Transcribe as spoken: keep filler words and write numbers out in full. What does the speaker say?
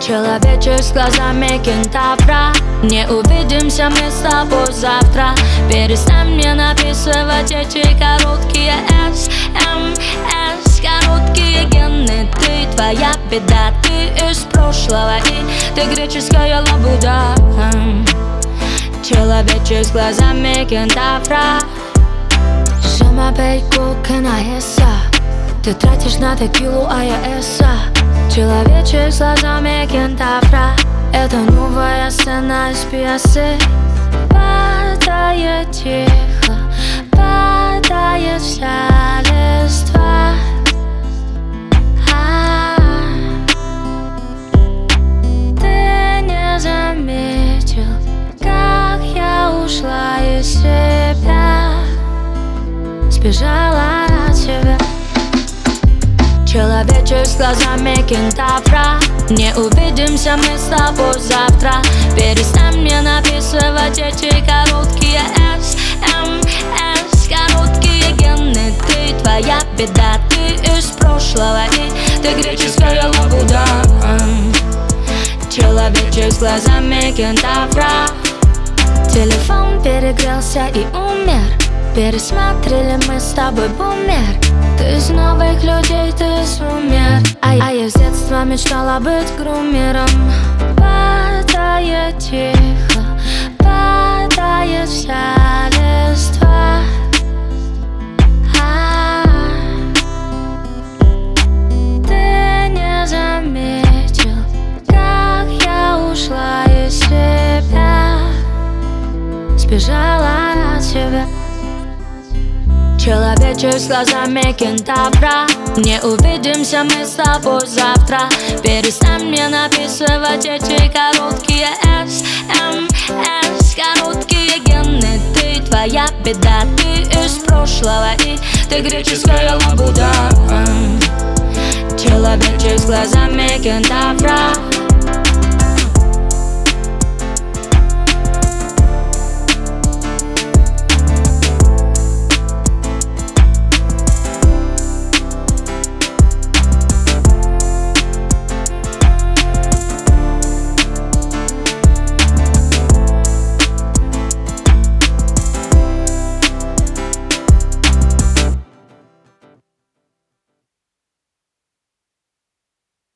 Человечек с глазами кентавра. Не увидимся мы с тобой завтра. Перестань мне написывать эти короткие эс эм эс. Короткие гены, ты твоя беда. Ты из прошлого и ты греческая лабуда. Человечек с глазами кентавра. Je m'appelle Коканаэса. Ты тратишь на текилу, а я эса. Человечек с глазами кентавра. Это новая сцена из пьесы. Падает тихо, падает вся листва. А, ты не заметил, как я ушла из себя, сбежала от тебя. Человечек с глазами кентавра. Не увидимся мы с тобой завтра. Перестань мне написывать эти короткие эс эм эс. Короткие гены, ты твоя беда. Ты из прошлого и ты греческая лабуда. Человечек с глазами кентавра. Телефон перегрелся и умер. Пересмотрели мы с тобой бумер. Ты из новых людей, ты сумер. А, а я с детства мечтала быть грумером. Падает тихо, падает вся листва. А, ты не заметил, как я ушла из себя, сбежала от тебя. Человечек с глазами кентавра. Не увидимся мы с тобой завтра. Перестань мне написывать эти короткие эс эм эс. Короткие гены, ты твоя беда. Ты из прошлого и ты греческая лабуда. Человечек с глазами кентавра.